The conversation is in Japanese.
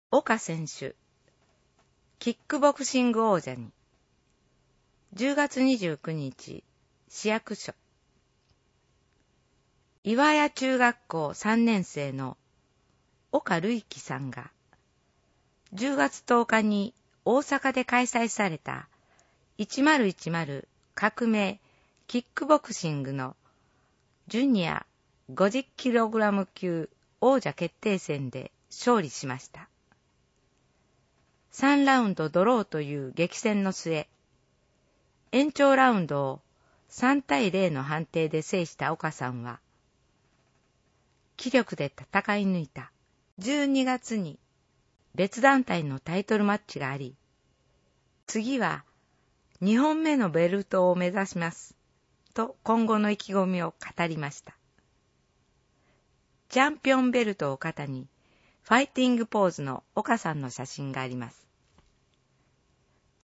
岡選手、キックボクシング王者に。10月29日、市役所。岩屋中学校3年生の岡瑠樹さんが、10月10日に大阪で開催された1010革命キックボクシングのジュニア 50kg 級王者決定戦で勝利しました。3ラウンドドローという激戦の末、延長ラウンドを3対0の判定で制した岡さんは、気力で戦い抜いた。12月に別団体のタイトルマッチがあり、次は2本目のベルトを目指しますと今後の意気込みを語りました。チャンピオンベルトを肩にファイティングポーズの岡さんの写真があります。